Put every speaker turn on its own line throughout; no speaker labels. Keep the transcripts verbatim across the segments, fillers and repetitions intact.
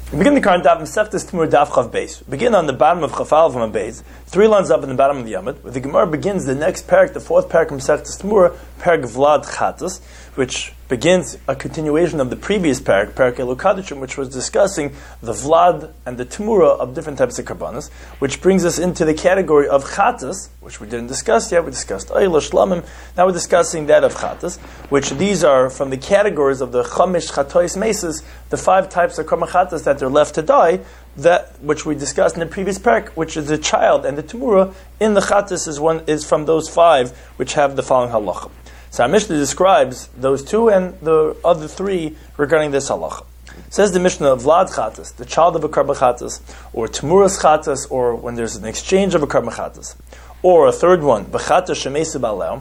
We begin the current daf Masechtas Temura Daf Chav Beis. Begin on the bottom of Chafal from a Beis, three lines up in the bottom of the Yamud, where the Gemara begins the next parak, the fourth parak of Masechtas Temura, parak Vlad Chatas, which begins a continuation of the previous parak, parak Elukadishim, which was discussing the Vlad and the Temura of different types of karbanos, which brings us into the category of Chatas, which we didn't discuss yet. We discussed Oyla Shlamim. Now we're discussing that of Chatas, which these are from the categories of the Chamish Chatois Mesas, the five types of Karma Chatas that they're left to die, that which we discussed in the previous parak, which is the child and the Temura in the Chatas is one is from those five which have the following halacha. So our Mishnah describes those two and the other three regarding this halacha. Says the Mishnah of Vlad Chatas, the child of a Karma Chatas, or Temuras Chatas, or when there's an exchange of a Karma Chatas, or a third one, B'chata Shemesa Baleo,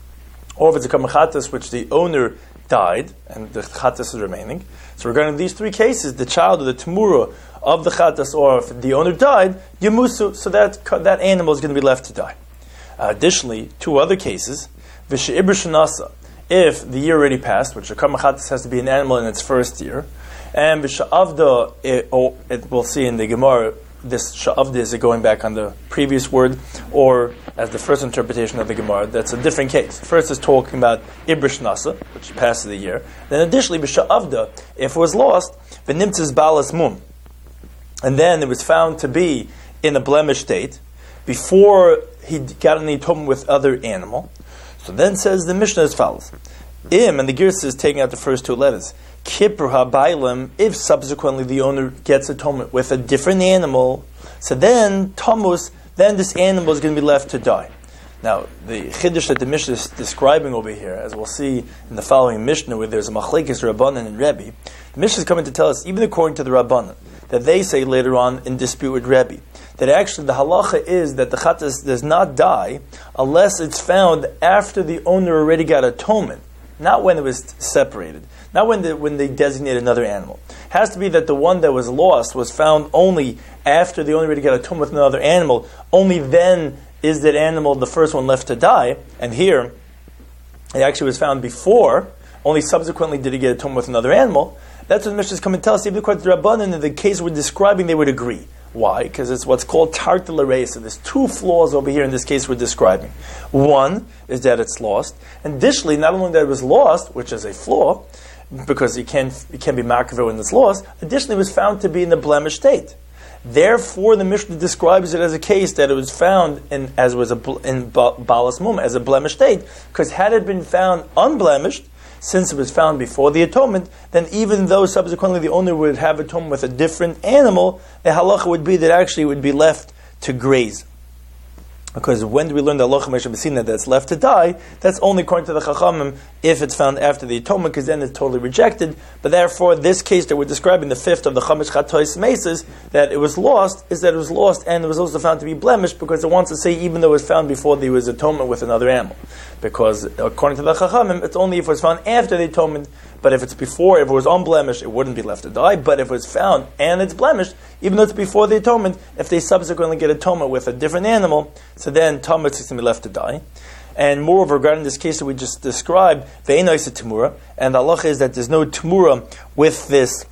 or if it's a Karma Chatas which the owner died and the Chatas is remaining. So regarding these three cases, the child or the Temura of the Chatas, or if the owner died, Yemusu, so that that animal is going to be left to die. Uh, additionally, two other cases, V'she'ibr Shanasa, if the year already passed, which the Karma Chatas has to be an animal in its first year, and V'sha'avda, it, oh, it, we'll see in the Gemara, this Sha'avda is going back on the previous word, or as the first interpretation of the Gemara, that's a different case. First is talking about Ibrish Nasa, which passes the year. Then additionally, B'sha'avda, if it was lost, V'nimtzis Balas Mum, and then it was found to be in a blemished state, before he got any tumah with other animal. So then says the Mishnah as follows. Im, and the Girsa is taking out the first two letters. Kippur ha-bailim, if subsequently the owner gets atonement with a different animal, so then Tamus, then this animal is going to be left to die. Now, the Chiddush that the Mishnah is describing over here, as we'll see in the following Mishnah, where there's a Machlekes Rabbanan and Rebbe, the Mishnah is coming to tell us, even according to the Rabbanan, that they say later on in dispute with Rebbe, that actually the halacha is that the Chatas does not die unless it's found after the owner already got atonement, not when it was separated. Not when, the, when they designate another animal. It has to be that the one that was lost was found only after the owner already got atonement with another animal. Only then is that animal the first one left to die. And here, it actually was found before. Only subsequently did he get atonement with another animal. That's what the Mishnah is coming to tell us. Even according to the Rabbanan, in the case we're describing, they would agree. Why? Because it's what's called tartil reis. So there's two flaws over here in this case we're describing. One is that it's lost. And additionally, not only that it was lost, which is a flaw, because you can't, you can't be makaveh when it's lost, additionally it was found to be in a blemished state. Therefore, the Mishnah describes it as a case that it was found in, as was a, in balas mum, as a blemished state, because had it been found unblemished, since it was found before the atonement, then even though subsequently the owner would have atonement with a different animal, the halacha would be that actually it would be left to graze. Because when do we learn the halacha meshabesina that's left to die? That's only according to the Chachamim if it's found after the atonement, because then it's totally rejected. But therefore, this case that we're describing, the fifth of the Chamish Chatois Mesas, that it was lost, is that it was lost and it was also found to be blemished, because it wants to say even though it was found before there was atonement with another animal. Because according to the Chachamim, it's only if it was found after the atonement. But if it's before, if it was unblemished, it wouldn't be left to die. But if it was found and it's blemished, even though it's before the atonement, if they subsequently get atonement with a different animal, so then Tamut is going to be left to die. And moreover, regarding this case that we just described, ve'enos temura, and the halacha is that there's no temura with this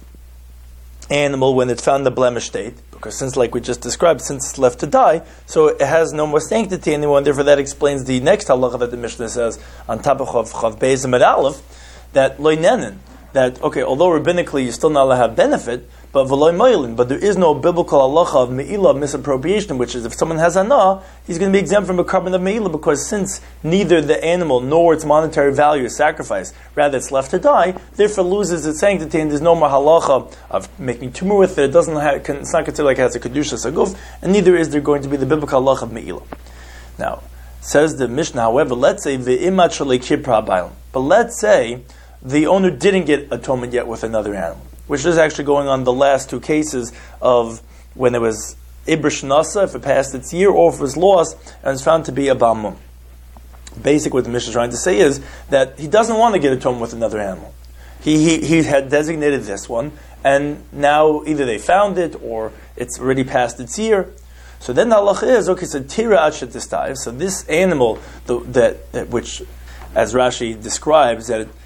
animal when it's found in the blemished state, because since, like we just described, since it's left to die, so it has no more sanctity anymore, and therefore that explains the next halacha that the Mishnah says on top of Chav Beis and Aleph, that loinenen, that, okay, although rabbinically you still not allowed to have benefit, but v'loy moilin, but there is no biblical halacha of me'ilah, of misappropriation, which is if someone has anah, he's going to be exempt from a carbon of me'ilah, because since neither the animal nor its monetary value is sacrificed, rather it's left to die, therefore loses its sanctity, and there's no more halacha of making tumor with it. It doesn't have, it's not considered like it has a kedusha saguf, and neither is there going to be the biblical halacha of me'ilah. Now, says the Mishnah, however, let's say ve'imat shalei kipra bailam, but let's say the owner didn't get atonement yet with another animal, which is actually going on the last two cases of when it was Ibrish Nasa, if it passed its year, or if it was lost and it's found to be a Bamum. Basically, what the Mishnah is trying to say is that he doesn't want to get atonement with another animal. He, he he had designated this one, and now either they found it or it's already past its year. So then the halacha is, okay, so tira ashet. So this animal, the, that, that which, as Rashi describes, that it,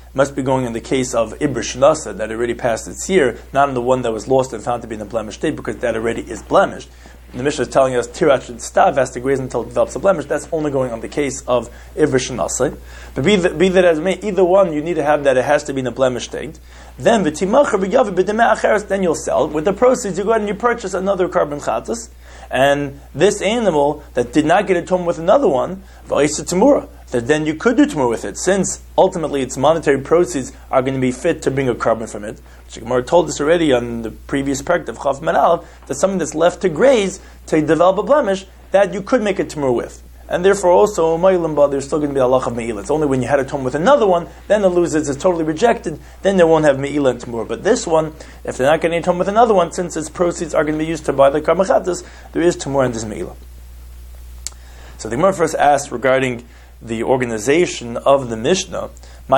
must be going in the case of Ibr Shnasa, that already passed its year, not in the one that was lost and found to be in a blemished state, because that already is blemished. The Mishnah is telling us Tirat should stav has to graze until it develops a blemish. That's only going on the case of Ibr Shnasa. But be, the, be that as it may, either one, you need to have that it has to be in a blemished state. Then then you'll sell. With the proceeds, you go ahead and you purchase another carbon chatas. And this animal that did not get a tum with another one, that then you could do tumor with it, since ultimately its monetary proceeds are going to be fit to bring a carbon from it. Which Gemara told us already on the previous parak of Chav Menal, that something that's left to graze to develop a blemish, that you could make a tumor with. And therefore also, there's still going to be a halach of me'ilah. It's only when you had a tum with another one, then it loses, it's totally rejected, then they won't have me'ilah and tumur. But this one, if they're not getting a tum with another one, since its proceeds are going to be used to buy the karmachatas, there is tumur and there's me'ilah. So the Gemara first asks regarding the organization of the Mishnah,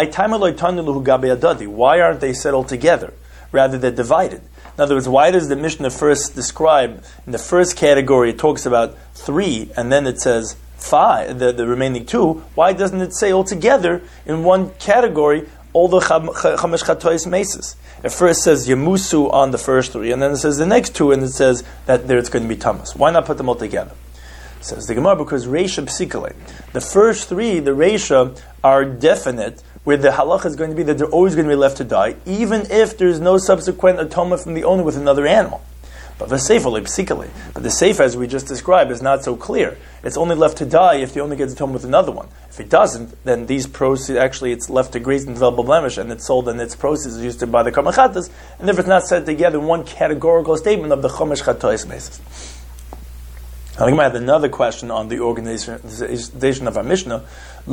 why aren't they settled together? Rather, they're divided. In other words, why does the Mishnah first describe, in the first category, it talks about three, and then it says five, the, the remaining two? Why doesn't it say altogether in one category all the chamesh chatois meses? It first says yemusu on the first three, and then it says the next two, and it says that there's going to be tamas. Why not put them all together? Says the Gemara, because reisha psikale, the first three, the reisha, are definite, where the halacha is going to be that they're always going to be left to die, even if there's no subsequent atonement from the owner with another animal. But the seifa, psikale, but the seifa, as we just described, is not so clear. It's only left to die if the owner gets atonement with another one. If it doesn't, then these proceeds, actually it's left to graze and develop a blemish, and it's sold, and its proceeds are used to buy the karmachatas, and if it's not set together in one categorical statement of the chomesh chatois meses. I think I have another question on the organization of our Mishnah.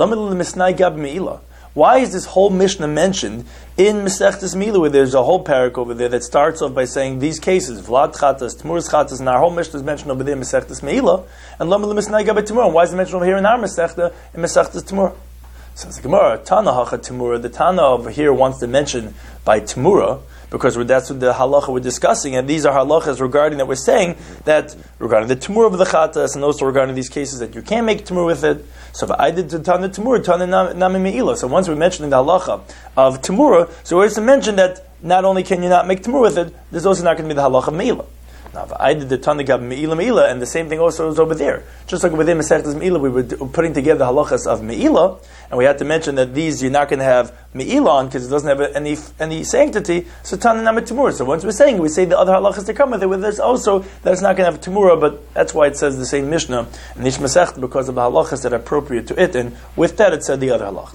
Why is this whole Mishnah mentioned in Masechtas Me'ilah, where there's a whole parak over there that starts off by saying these cases, Vlad Chatas, Tmuras Chatas, and our whole Mishnah is mentioned over there in Masechtas Me'ilah, and Lamel Misnai Gab Timur. Why is it mentioned over here in our Masechta, in Masechtas Timur? Says the Gemara, Tana Hacha Timura. The Tana over here wants to mention by Timura, because that's what the halacha we're discussing, and these are halachas regarding that we're saying that regarding the tumur of the chatas, and also regarding these cases that you can't make tumur with it. So I did the tana tumur, tana nami me'ilah. So once we're mentioning the halacha of tumura, so we're to mention that not only can you not make tumur with it, there's also not going to be the halacha of me'ilah. Now, I did the tana gab me'ilah me'ilah, and the same thing also is over there. Just like within Masechtas Me'ilah, we were putting together the halachas of me'ilah, and we had to mention that these you're not going to have me'ilah on because it doesn't have any any sanctity. So tana nama timur. So once we're saying, we say the other halachas to come with it. Where there's also that it's not going to have timura, but that's why it says the same Mishnah in each Masechta, because of the halachas that are appropriate to it, and with that it said the other halachas.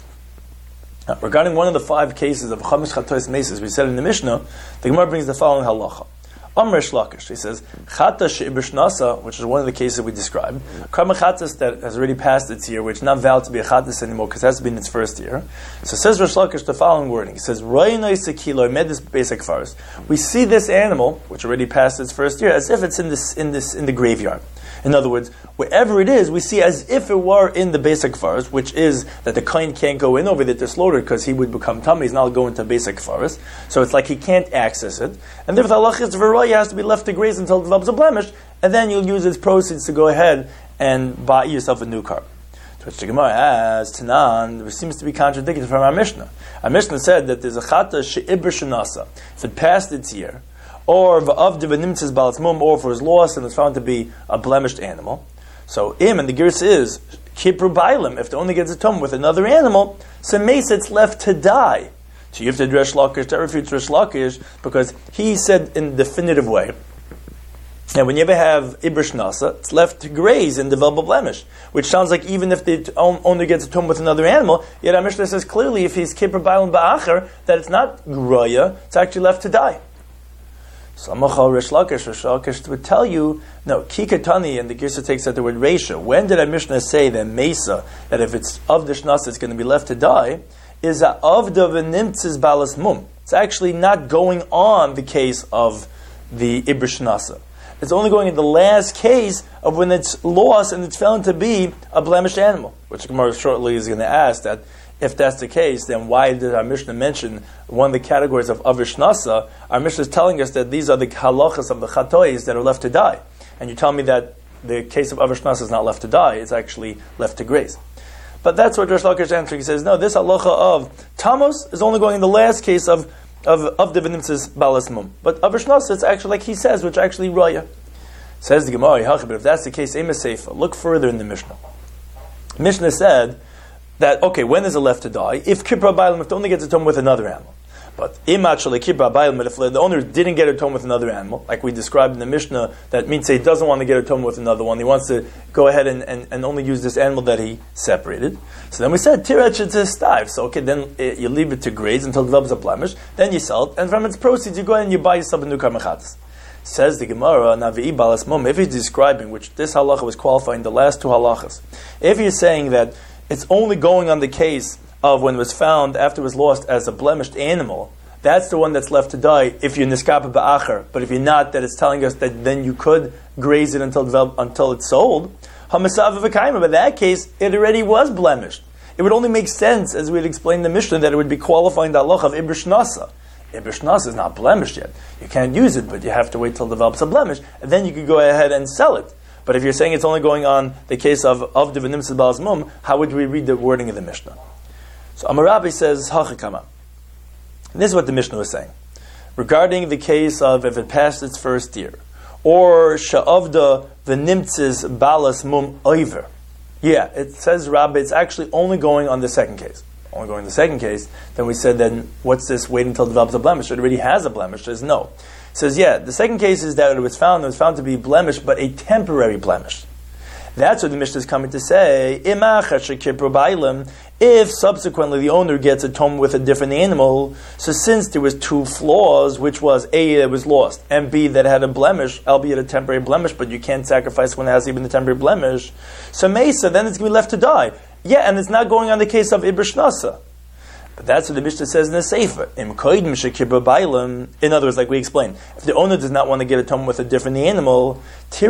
Now, regarding one of the five cases of chamesh chatois meses we said in the Mishnah, the Gemara brings the following halacha. Amr Shlakish, he says, Chata she'ibr shnasa, which is one of the cases we described, karma chatas that has already passed its year, which is not valid to be a chatas anymore because it has been its first year. So says Rish Lakish the following wording. He says, basic forest. We see this animal, which already passed its first year, as if it's in this in this in the graveyard. In other words, wherever it is, we see as if it were in the basic forest, which is that the kohen can't go in over there to slaughter because he would become tummy. He's not going to basic forest. So it's like he can't access it. And therefore, the halach is v'roya has to be left to graze until it develops a blemish, and then you'll use its proceeds to go ahead and buy yourself a new car. To which the Gemara asks, Tanan, there seems to be contradicted from our Mishnah. Our Mishnah said that there's a chata she'ibr shenasa. If it passed its year, or v'avdi v'nimtzes balas mum, or if it was lost and it's found to be a blemished animal. So im, and the girsa is kipru bailim. If it only gets a tum with another animal, so meis it's left to die. So you have to address Lakish to refute Rish Lakish, because he said in a definitive way. And when you ever have ibr shnasa, it's left to graze and develop a blemish, which sounds like even if the owner gets a tum with another animal, yet our Mishnah says clearly if he's kipru bailim ba'acher, that it's not groya, it's actually left to die. So Rish Lakish, Rish Lakish would tell you, no, Kikatani, and the Girsa takes out the word Reisha. When did our Mishnah say that Mesa, that if it's of the Shnasa, it's going to be left to die, is that of the V'nimtzis Balas Mum. It's actually not going on the case of the Ibr Shnasa. It's only going in the last case of when it's lost and it's found to be a blemished animal, which Gemara shortly is going to ask that if that's the case, then why did our Mishnah mention one of the categories of Avish Nasa? Our Mishnah is telling us that these are the halachas of the chatois that are left to die. And you tell me that the case of Avish Nasa is not left to die, it's actually left to graze. But that's what Rish Lakish is answering. He says, no, this halacha of Tamos is only going in the last case of of of the V'nimtzes Balas Mum. But of Rishnas, it's actually like he says, which actually Raya. Says the Gemara, but if that's the case, Ema Seifa, look further in the Mishnah. Mishnah said that, okay, when is it left to die? If Kipra Bailam, if the owner gets a tome with another animal. But if the owner didn't get a tome with another animal, like we described in the Mishnah, that means he doesn't want to get a tome with another one. He wants to go ahead and, and, and only use this animal that he separated. So then we said, Tirach it's stive. So okay, then it, you leave it to graze until it develops a blemish, then you sell it, and from its proceeds you go ahead and you buy yourself a new karmachatas. Says the Gemara, Navi'i Balas Mum, if he's describing, which this halacha was qualifying the last two halachas, if he's saying that it's only going on the case of when it was found after it was lost as a blemished animal, that's the one that's left to die if you're niskapa ba'acher. But if you're not, that it's telling us that then you could graze it until develop, until it's sold. Hamasav v'kaima, but in that case, it already was blemished. It would only make sense, as we had explained in the Mishnah, that it would be qualifying the halacha of Ibrish Nasa. Ibrish Nasa is not blemished yet. You can't use it, but you have to wait till it develops a blemish, and then you could go ahead and sell it. But if you're saying it's only going on the case of of the v'nimtzes balas mum, how would we read the wording of the Mishnah? So Amarabi says, Hachikama. This is what the Mishnah was saying. Regarding the case of if it passed its first year, or Sha'avda v'nimtzes balas mum oiver. Yeah, it says Rabbi, it's actually only going on the second case. Only going on the second case. Then we said, then what's this wait until it develops a blemish? It already has a blemish. It says no. It says, yeah, the second case is that it was found, it was found to be blemish, but a temporary blemish. That's what the Mishnah is coming to say. If subsequently the owner gets a tome with a different animal, so since there was two flaws, which was A, it was lost, and B, that had a blemish, albeit a temporary blemish, but you can't sacrifice when it has even a temporary blemish, so Mesa, then it's going to be left to die. Yeah, and it's not going on the case of Ibrish Nasa. But that's what the Mishnah says in the Sefer. In other words, like we explained, if the owner does not want to get a tome with a different animal, so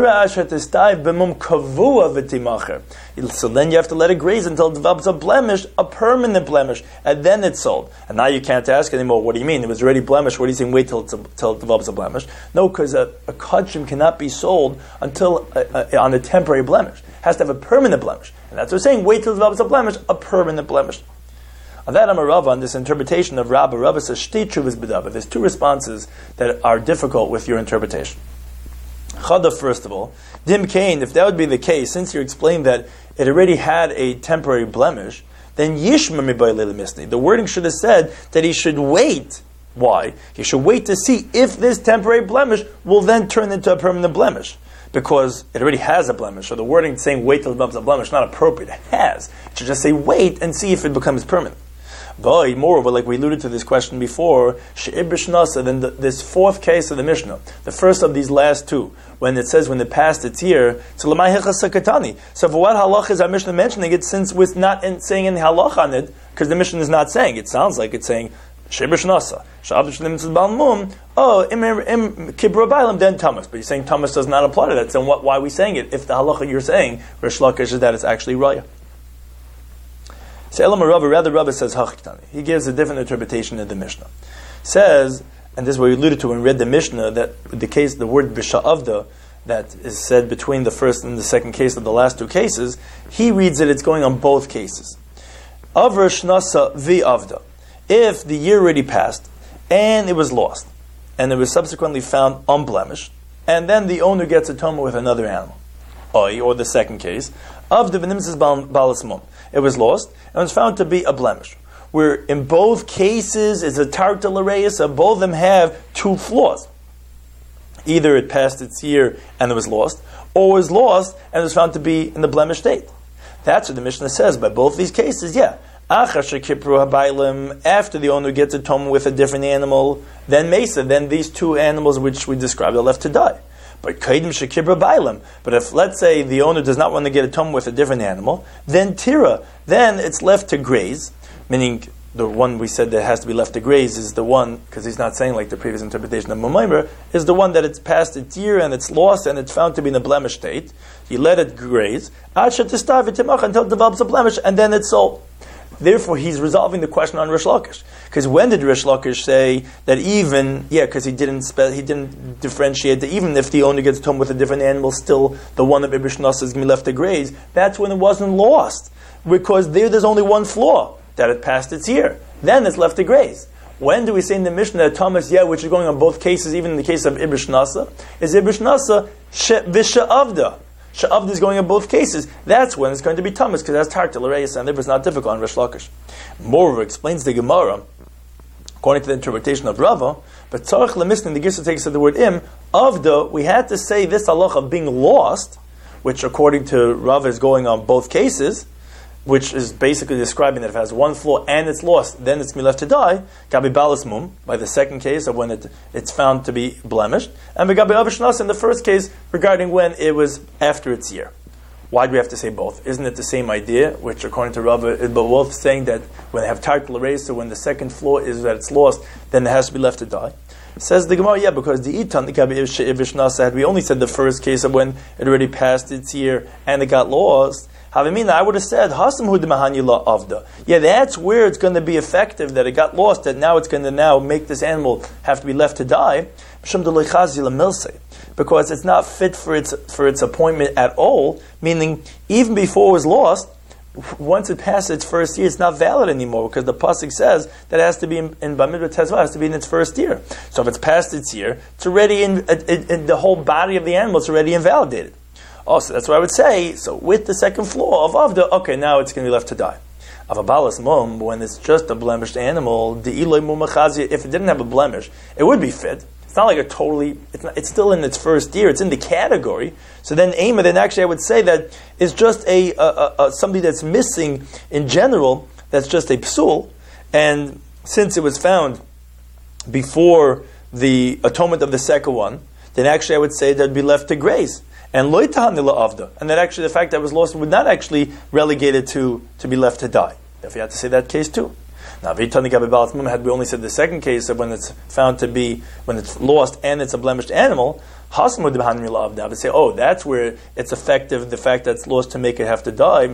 then you have to let it graze until it develops a blemish, a permanent blemish, and then it's sold. And now you can't ask anymore, what do you mean? It was already blemished, what are you saying, wait till, it's a, till it develops a blemish? No, because a, a kachim cannot be sold until a, a, on a temporary blemish. It has to have a permanent blemish. And that's what we're saying, wait till it develops a blemish, a permanent blemish. On that, I'm a Rava, on this interpretation of Rabba, Rabba says, Shti Chuvas B'dava. There's two responses that are difficult with your interpretation. Chada, first of all, Dim Kain, if that would be the case, since you explained that it already had a temporary blemish, then Yishma Mibai Leila Misni. The wording should have said that he should wait. Why? He should wait to see if this temporary blemish will then turn into a permanent blemish. Because it already has a blemish. So the wording saying wait till it becomes a blemish is not appropriate. It has. It should just say wait and see if it becomes permanent. But moreover, like we alluded to this question before, she'ibrish nasa, then the, this fourth case of the Mishnah, the first of these last two, when it says when it passed its year, so l'may hechasakatani. So for what halach is our Mishnah mentioning it, since we're not in, saying any halach on it, because the Mishnah is not saying, it sounds like it's saying, she'ibrish nasa, she'avdish l'mitzvah balmum, oh, im kibra bailam, then Thomas. But you're saying Thomas does not apply to that, so what, why are we saying it? If the halacha you're saying, Rish Lakish, is that it's actually raya. So Elam Rabba, rather Rabba says Hachiktani. He gives a different interpretation of the Mishnah. Says, and this is what we alluded to when we read the Mishnah, that the case, the word Bisha'avda, that is said between the first and the second case of the last two cases, he reads it, it's going on both cases. Avra Shnasa V'avda. If the year already passed, and it was lost, and it was subsequently found unblemished, and then the owner gets a toma with another animal, or the second case, of the V'nimtzes Balas Mum. It was lost, and was found to be a blemish. Where in both cases, it's a tarta l'reis, and both of them have two flaws. Either it passed its year and it was lost, or was lost and it was found to be in the blemished state. That's what the Mishnah says. By both these cases, yeah. After the owner gets a toma with a different animal, then Mesa, then these two animals which we described are left to die. But But if, let's say, the owner does not want to get a toma with a different animal, then Tira, then it's left to graze, meaning the one we said that has to be left to graze is the one, because he's not saying like the previous interpretation of Mamaimer, is the one that it's past its year and it's lost and it's found to be in a blemished state. You let it graze, until it develops a blemish, and then it's sold. Therefore, he's resolving the question on Rish Lakish. Because when did Rish Lakish say that even, yeah, because he didn't spe- he didn't differentiate that even if the owner gets home with a different animal, still the one of Ibrish Nasa is going to be left to graze, that's when it wasn't lost. because there there's only one flaw, that it passed its year. Then it's left to graze. When do we say in the Mishnah that Thomas, yeah, which is going on both cases, even in the case of Ibish Nasa, is Ibish Nasa Visha'avda. Sha'avda is going in both cases. That's when it's going to be Thomas, because that's Tartil Reis, and therefore it's not difficult on Rish Lakish. Moreover, explains the Gemara, according to the interpretation of Rava, but Tzarech Lemisnin, the Gisa takes the word im, Avda, we had to say this halacha of being lost, which according to Rava is going on both cases, which is basically describing that if it has one flaw and it's lost, then it's going to be left to die. Gabi balas mum, by the second case of when it, it's found to be blemished, and Gabi avishnas in the first case regarding when it was after its year. Why do we have to say both? Isn't it the same idea, which according to Rava is both saying that when they have tartal erased, so when the second flaw is that it's lost, then it has to be left to die? Says the Gemara, yeah, because the Itan, the Gabi Ivishnas, had we only said the first case of when it already passed its year and it got lost. Havamina, I would have said, Hasam Hudimahanyila Avda. Yeah, that's where it's going to be effective, that it got lost, that now it's going to now make this animal have to be left to die. Because it's not fit for its for its appointment at all, meaning even before it was lost, once it passed its first year, it's not valid anymore, because the pasuk says that it has to be in, in Bamidbar Tezvah, has to be in its first year. So if it's past its year, it's already in, in, in the whole body of the animal, it's already invalidated. Also, that's what I would say. So with the second flaw of Avda, okay, now it's going to be left to die. Avabalas mum, when it's just a blemished animal, the Eloi mumachazia, if it didn't have a blemish, it would be fit. It's not like a totally, it's, not, it's still in its first year, it's in the category. So then Ema, then actually I would say that it's just a, a, a, a something that's missing in general, that's just a psul, and since it was found before the atonement of the second one, then actually I would say that it would be left to graze. And loy tahanila avda, and that actually the fact that it was lost would not actually relegate it to, to be left to die. Therefore you have to say that case too. Now, had we only said the second case of when it's found to be, when it's lost and it's a blemished animal, I would say, oh, that's where it's effective, the fact that it's lost to make it have to die,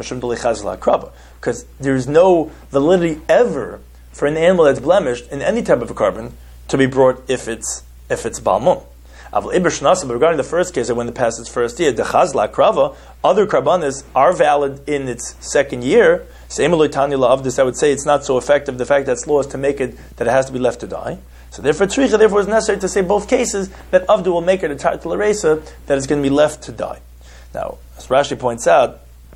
because there's no validity ever for an animal that's blemished in any type of a carbon to be brought if it's if it's balmum. But regarding the first case, when it passed its first year, the chazla krava, other karbanas are valid in its second year. Same of this, I would say it's not so effective, the fact that it's lost to make it that it has to be left to die. So therefore, tzricha, therefore it's necessary to say both cases that avdu will make it a tartal eresa, that it's going to be left to die. Now, as Rashi points out,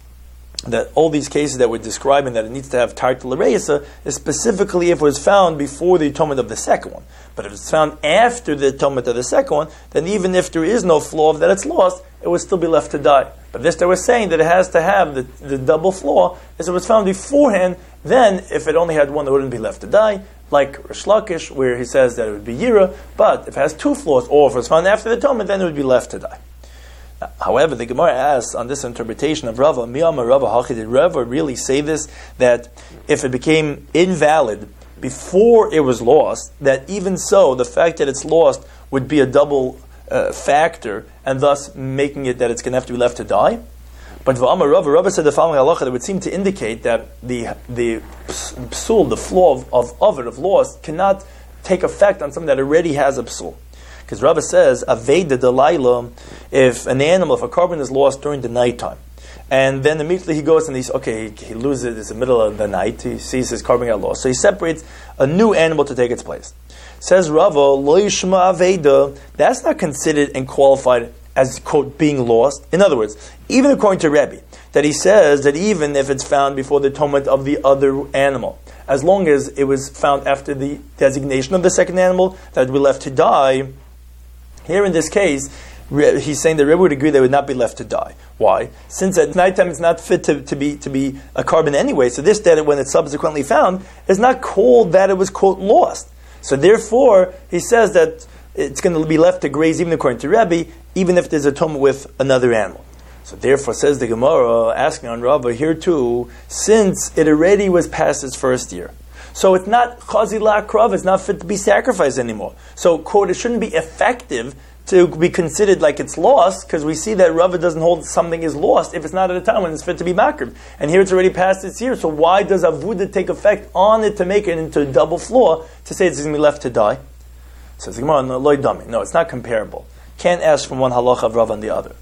that all these cases that we're describing that it needs to have tartal eresa is specifically if it was found before the atonement of the second one. But if it's found after the atonement of the second one, then even if there is no flaw of that it's lost, it would still be left to die. But this that we're saying that it has to have the, the double flaw is if it was found beforehand, then if it only had one, it wouldn't be left to die, like Rish Lakish, where he says that it would be yira, but if it has two flaws, or if it was found after the atonement, then it would be left to die. Now, however, the Gemara asks on this interpretation of Rava, Miyama Rava Hachi, did Rava really say this, that if it became invalid before it was lost, that even so, the fact that it's lost would be a double uh, factor, and thus making it that it's going to have to be left to die? But V'amar Rava, Rava said the following halacha that would seem to indicate that the the psul, the flaw of, of, of it, of loss, cannot take effect on something that already has a psul. Because Rava says, Aveda Delaila, if an animal, if a carbon is lost during the nighttime, and then immediately he goes and he's, okay, he, he loses it, it's the middle of the night, he sees his carbon got lost. So he separates a new animal to take its place. Says Rava, Lo Yishma Aveda, that's not considered and qualified as, quote, being lost. In other words, even according to Rebbe, that he says that even if it's found before the atonement of the other animal, as long as it was found after the designation of the second animal, that would be left to die. Here in this case, he's saying that Rebbe would agree they would not be left to die. Why? Since at nighttime it's not fit to, to be to be a carbon anyway, so this that when it's subsequently found is not called that it was, quote, lost. So therefore, he says that it's going to be left to graze even according to Rebbe, even if there's a tumah with another animal. So therefore, says the Gemara, asking on Rava here too, since it already was past its first year, so it's not chazila krav, it's not fit to be sacrificed anymore. So, quote, it shouldn't be effective to be considered like it's lost, because we see that Rava doesn't hold something is lost if it's not at a time when it's fit to be makriv. And here it's already past its year, so why does avuda take effect on it to make it into a double flaw, to say it's going to be left to die? Says the Gemara, no, loy dami. No, it's not comparable. Can't ask from one halacha of Rava on the other.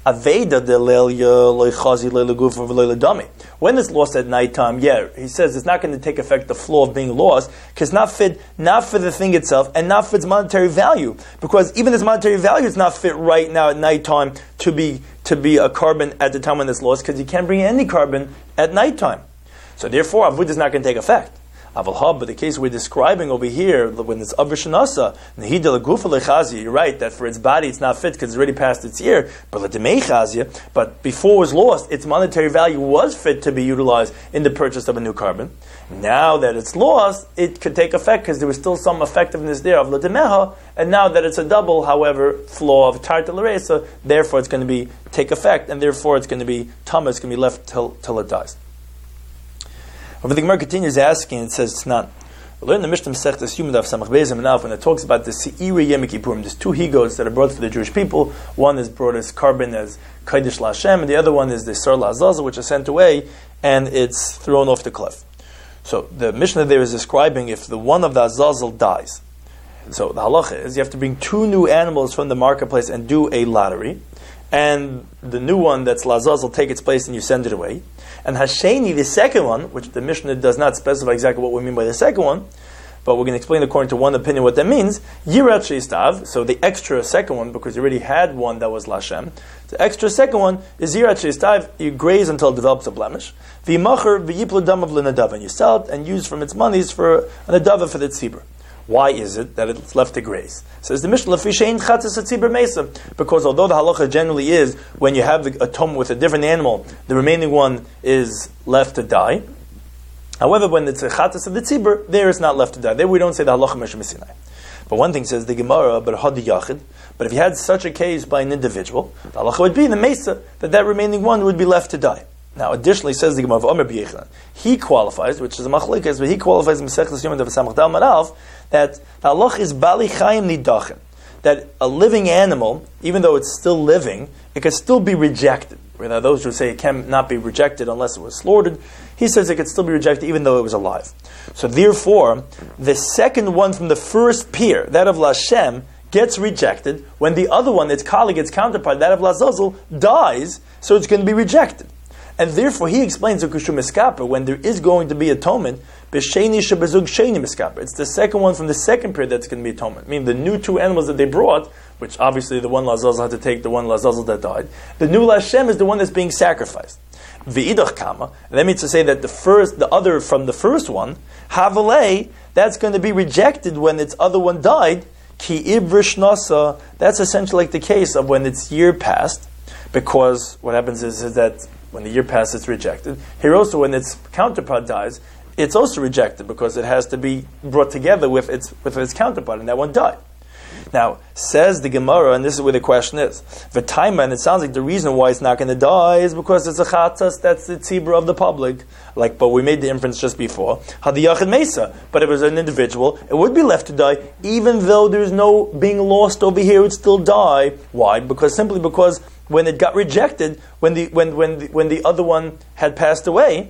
Aveda de leilya loichazi leilagufa v'leiladami. When it's lost at nighttime, yeah, he says it's not going to take effect the flaw of being lost, because not fit, not for the thing itself, and not for its monetary value. Because even its monetary value is not fit right now at nighttime to be to be a carbon at the time when it's lost, because you can't bring any carbon at nighttime. So therefore, avud is not going to take effect. Aval but the case we're describing over here, when it's avishanasa, nehida legufa lechazia, you're right that for its body it's not fit because it's already past its year. But ledemei chazia, but before it was lost, its monetary value was fit to be utilized in the purchase of a new carbon. Now that it's lost, it could take effect because there was still some effectiveness there of ledemeha, and now that it's a double, however, flaw of tarta l'reisa, therefore it's going to be take effect, and therefore it's going to be tama, it's going to be left till till it dies. But the Gemara continues asking, it says it's not. We learn the Mishnah Masechtas Yom Daf Samach Beis Amanav when it talks about the Se'iri Yom Kippurim. There's two higos that are brought for the Jewish people. One is brought as carbon as Kodesh LaHashem, and the other one is the Sar LaAzazel, which is sent away, and it's thrown off the cliff. So the Mishnah there is describing if the one of the Azazel dies. So the halacha is you have to bring two new animals from the marketplace and do a lottery, and the new one that's LaAzazel will take its place and you send it away. And Hasheni, the second one, which the Mishnah does not specify exactly what we mean by the second one, but we're going to explain according to one opinion what that means. Yirat Sheistav, so the extra second one, because you already had one that was Lashem. The extra second one is Yirat Sheistav, you graze until it develops a blemish. V'yimacher v'yiplu dam of l'nadav, and you sell it and use from its monies for an adava for the tzibur. Why is it that it's left to graze? Says the Mishnah, because although the halacha generally is when you have a tum with a different animal, the remaining one is left to die. However, when it's a chatas of the tzibur, there it's not left to die. There we don't say the halacha Moshe Sinai. But one thing says the Gemara, but hadi yachid. But if you had such a case by an individual, the halacha would be in the mesa that that remaining one would be left to die. Now, additionally, says the Gemara of Omer B'Yechanan, he qualifies, which is a machlekes, but he qualifies in Masechtas Yom Tov Samach Dal Marav, that the halach is bali chayim nidachen, that a living animal, even though it's still living, it can still be rejected. There are those who say it cannot be rejected unless it was slaughtered. He says it could still be rejected even though it was alive. So therefore, the second one from the first pair, that of Lashem, gets rejected when the other one, its colleague, its counterpart, that of Lazazel, dies, so it's going to be rejected. And therefore, he explains a kushum miskapa when there is going to be atonement. B'sheni shebezug sheni miskapa. It's the second one from the second period that's going to be atonement. Meaning the new two animals that they brought, which obviously the one Lazazel had to take, the one Lazazel that died. The new Lashem is the one that's being sacrificed. V'idach kama, and that means to say that the first, the other from the first one, havalei, that's going to be rejected when its other one died. Ki ibrish nasa. That's essentially like the case of when its year passed, because what happens is, is that when the year passes, it's rejected. Here also, when its counterpart dies, it's also rejected because it has to be brought together with its with its counterpart, and that one died. Now, says the Gemara, and this is where the question is, V'taima, and it sounds like the reason why it's not going to die is because it's a chatas, that's the tzibur of the public. Like, but we made the inference just before. Hadiyachid mesa, but if it was an individual, it would be left to die, even though there's no being lost over here, it would still die. Why? Because simply because when it got rejected, when the when when the, when the other one had passed away,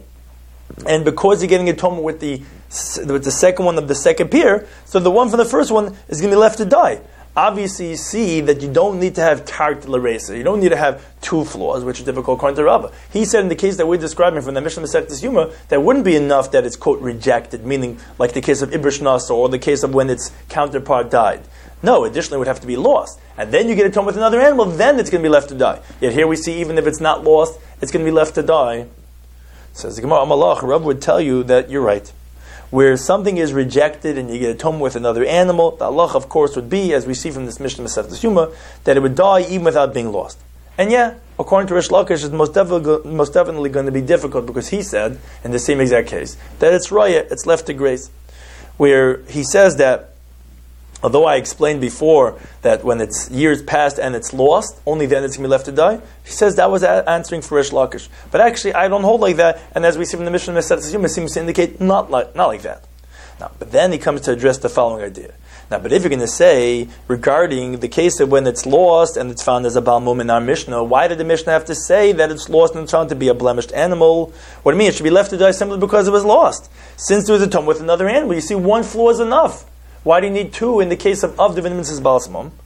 and because you're getting atonement with the with the second one of the second pair, so the one from the first one is going to be left to die. Obviously, you see that you don't need to have tart l'reisa. You don't need to have two flaws, which is difficult according to Rava. He said in the case that we're describing from the Mishnah Masechtas Yuma, that wouldn't be enough that it's, quote, rejected, meaning like the case of Ibrish Nasa or the case of when its counterpart died. No, additionally it would have to be lost. And then you get atonement with another animal, then it's going to be left to die. Yet here we see even if it's not lost, it's going to be left to die. Says the Gemara, Amalach, Rava would tell you that you're right. Where something is rejected and you get atonement with another animal, the halach, of course, would be, as we see from this Mishnah Masechtas Yuma, that it would die even without being lost. And yeah, according to Rish Lakish, it's most definitely, most definitely going to be difficult because he said, in the same exact case, that it's raya, it's left to graze. Where he says that, although I explained before that when it's years past and it's lost, only then it's going to be left to die, he says that was a- answering for Rish Lakish. But actually, I don't hold like that, and as we see from the Mishnah Masechtas Yuma, it seems to indicate not like, not like that. Now, but then he comes to address the following idea. Now, but if you're going to say, regarding the case of when it's lost and it's found as a Balmum in our Mishnah, why did the Mishnah have to say that it's lost and it's found to be a blemished animal? What do you mean? It should be left to die simply because it was lost. Since there was a tum with another animal, you see one flaw is enough. Why do you need two in the case of Avdiv and Missus Balsamum?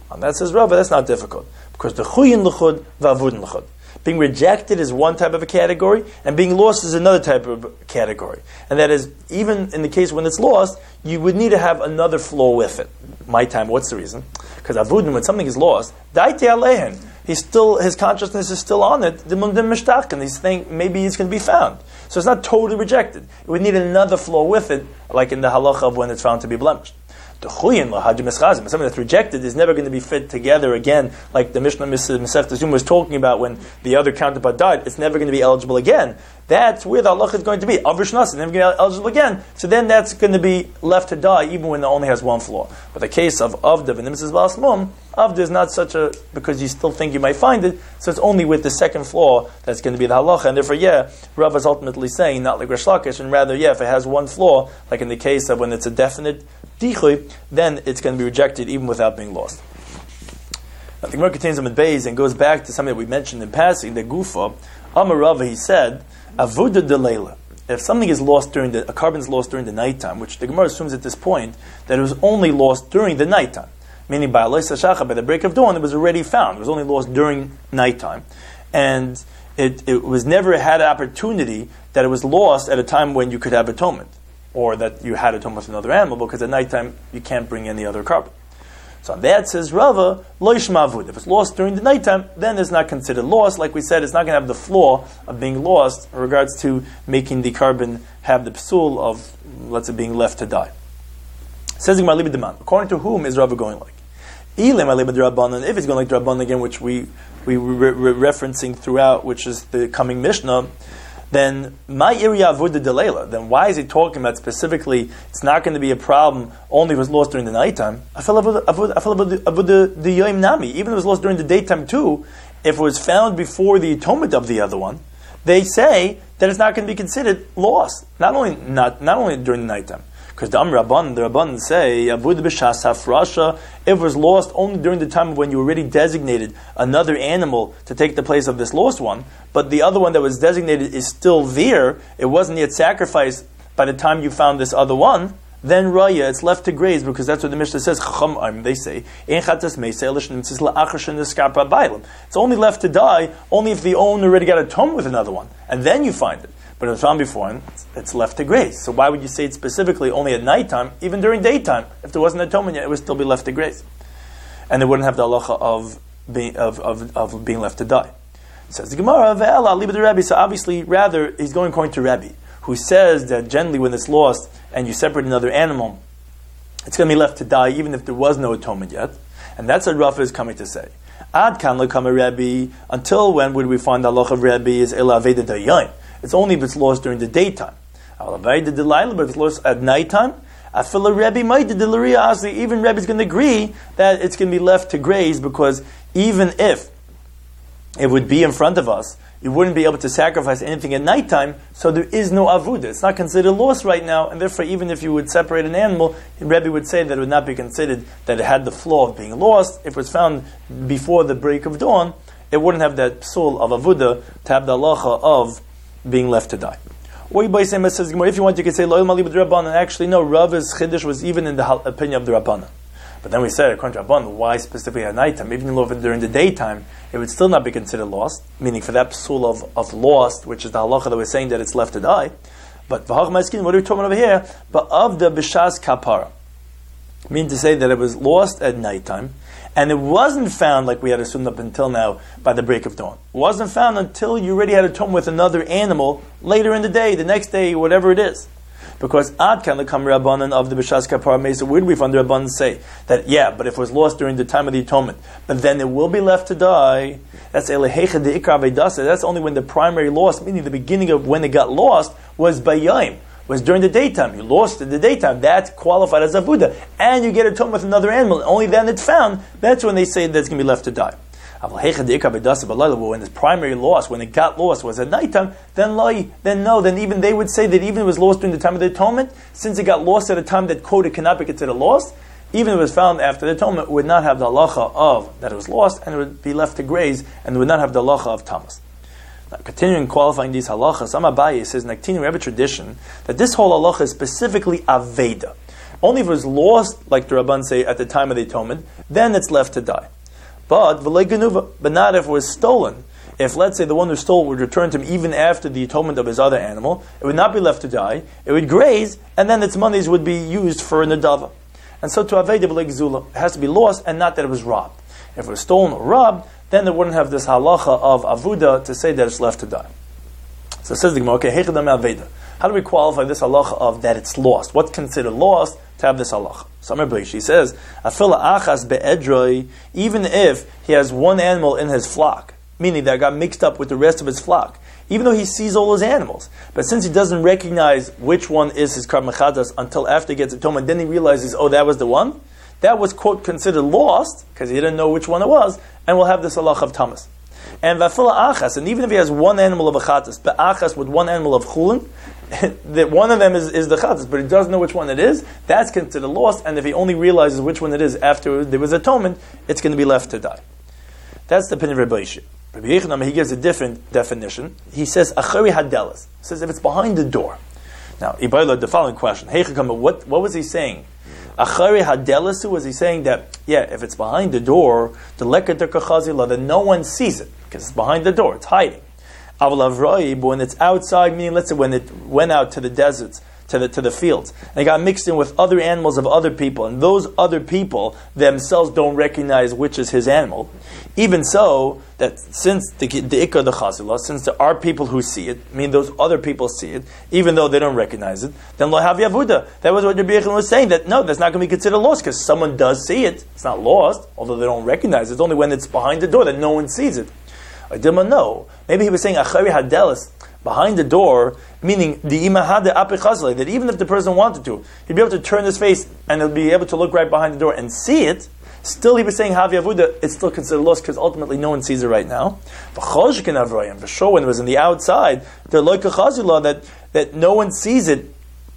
And that says Rava, that's not difficult. Because the chuyin l'chud, v'avudin l'chud. Being rejected is one type of a category, and being lost is another type of category. And that is, even in the case when it's lost, you would need to have another flaw with it. My time, what's the reason? Because avudin, when something is lost, daite alehen, he's still, his consciousness is still on it, and he's thinking maybe it's going to be found. So it's not totally rejected. It would need another flaw with it, like in the halacha of when it's found to be blemished. The chuyin l'hajim eschazim, something that's rejected is never going to be fit together again, like the Mishnah Masechta Zuma was talking about when the other counterpart died. It's never going to be eligible again. That's where the halacha is going to be. Avrish nas is never going to be eligible again. So then that's going to be left to die, even when it only has one flaw. But the case of avda and Missus Balasmum, avda is not such a, because you still think you might find it, so it's only with the second flaw that's going to be the halacha, and therefore, yeah, Rav is ultimately saying, not like Resh Lakish, and rather, yeah, if it has one flaw, like in the case of when it's a definite dichui, then it's going to be rejected even without being lost. Now, the Gemara contains them in Beis and goes back to something that we mentioned in passing, the Gufa. Amar Rava, he said, Avuda de Leila. If something is lost during the, a carbon is lost during the nighttime, which the Gemara assumes at this point that it was only lost during the nighttime, meaning by Alay Sashacha, by the break of dawn, it was already found. It was only lost during nighttime. And it, it was never had an opportunity that it was lost at a time when you could have atonement, or that you had atonement with another animal, because at nighttime you can't bring any other carbon. So on that says Rava, lo yishma avud. If it's lost during the nighttime, then it's not considered lost. Like we said, it's not going to have the flaw of being lost in regards to making the carbon have the psul of, let's say, being left to die. Says according to whom is Rava going like? If it's going like Rabbanan again, which we we were re- re- referencing throughout, which is the coming Mishnah, then my area avodah delayla. Then why is he talking about specifically? It's not going to be a problem only if it was lost during the nighttime. I feel avodah the yoim nami. Even if it was lost during the daytime too, if it was found before the atonement of the other one, they say that it's not going to be considered lost. Not only not not only during the nighttime. Because the Am Rabban, the Rabban say, Avud b'shas hafrasha, if it was lost only during the time when you already designated another animal to take the place of this lost one, but the other one that was designated is still there, it wasn't yet sacrificed by the time you found this other one, then raya, it's left to graze, because that's what the Mishnah says. They say, it's only left to die only if the owner already got a tum with another one, and then you find it. But if it was found before, and it's left to graze. So why would you say it specifically only at nighttime, even during daytime? If there wasn't atonement yet, it would still be left to graze. And it wouldn't have the halacha of being, of, of, of being left to die. It says the Gemara, Ve'ela, leave it to Rabbi. So obviously, rather, he's going according to Rabbi, who says that generally when it's lost and you separate another animal, it's going to be left to die even if there was no atonement yet. And that's what Rafa is coming to say. Ad kan lekama Rabbi, until when would we find the halacha of Rabbi is Ela Aveda Dayayin? It's only if it's lost during the daytime. But if it's lost at nighttime, even Rebbe is going to agree that it's going to be left to graze, because even if it would be in front of us, you wouldn't be able to sacrifice anything at nighttime, so there is no avuda. It's not considered lost right now, and therefore even if you would separate an animal, Rebbe would say that it would not be considered that it had the flaw of being lost. If it was found before the break of dawn, it wouldn't have that psul of avuda to have the halacha of being left to die. Or you says, if you want, you could say Lo'il Mali Rabbanan. Actually, no, Rav's chiddush was even in the opinion of the Rabbanan. But then we said, according to Rabbanan, why specifically at nighttime? Even if during the daytime, it would still not be considered lost. Meaning, for that psul of, of lost, which is the halacha that we're saying that it's left to die. But v'hach ma'askin, what are we talking over here? But of the b'shas kapara, meaning to say that it was lost at nighttime. And it wasn't found, like we had assumed up until now, by the break of dawn. It wasn't found until you already had a tum with another animal later in the day, the next day, whatever it is. Because ad kan lekam rabbanan of the b'shas kapara mesa, where do we find the rabbanan say that, yeah, but if it was lost during the time of the atonement, but then it will be left to die, that's elehecha de ikar veidasa, that's only when the primary loss, meaning the beginning of when it got lost, was bayayim, was during the daytime. You lost in the daytime. That's qualified as a Buddha. And you get a tum with another animal. Only then it's found. That's when they say that it's going to be left to die. When the primary loss, when it got lost, was at nighttime, then lai, then no, then even they would say that even if it was lost during the time of the atonement, since it got lost at a time that quoted cannot be considered lost, even if it was found after the atonement, it would not have the halacha of that it was lost, and it would be left to graze, and it would not have the halacha of tamas. Now, continuing qualifying these halachas, Amabaye says in Aktini we have a tradition that this whole halacha is specifically aveda, Only if it was lost, like the Rabban say, at the time of the atonement, then it's left to die. But v'lei genuva, but not if it was stolen. If, let's say, the one who stole would return to him even after the atonement of his other animal, it would not be left to die. It would graze, and then its monies would be used for a nedava. And so to aveda v'lei gezula, it has to be lost, and not that it was robbed. If it was stolen or robbed, then it wouldn't have this halacha of avuda to say that it's left to die. So it says the Gemara, okay, heichadam aveda. How do we qualify this halacha of that it's lost? What's considered lost to have this halacha? So she says, afila achas be'edroi, even if he has one animal in his flock, meaning that got mixed up with the rest of his flock, even though he sees all his animals, but since he doesn't recognize which one is his karban chatas until after he gets atonement, then he realizes, oh, that was the one. That was, quote, considered lost, because he didn't know which one it was, and we'll have this halacha of tamas. And vafila achas, and even if he has one animal of a chatas, but achas with one animal of chulin, that one of them is, is the chatas, but he doesn't know which one it is, that's considered lost, and if he only realizes which one it is after there was atonement, it's going to be left to die. That's the opinion of Rabbi Yishai. Rabbi Yechonam, he gives a different definition. He says, achari hadelas. He says, if it's behind the door. Now, Ibayla, the following question, what, what was he saying? Achari hadelasu, was he saying that, yeah, if it's behind the door, the lekat kachazila, then no one sees it, because it's behind the door, it's hiding. Avalavroi, but when it's outside, meaning, let's say, when it went out to the deserts, to the to the fields, and it got mixed in with other animals of other people, and those other people themselves don't recognize which is his animal. Even so, that since the the ikka the chazila, since there are people who see it, I mean those other people see it, even though they don't recognize it, then lo havi avuda. That was what Rabbi Yechon was saying, that no, that's not going to be considered lost, because someone does see it. It's not lost, although they don't recognize it. It's only when it's behind the door that no one sees it. I didn't know. Maybe he was saying achari hadelis, behind the door, meaning the imahade apichazle, that even if the person wanted to, he'd be able to turn his face and he'll be able to look right behind the door and see it. Still, he was saying havi avuda, it's still considered lost because ultimately no one sees it right now. For sure, when it was on the outside, the loikachazula, that that no one sees it.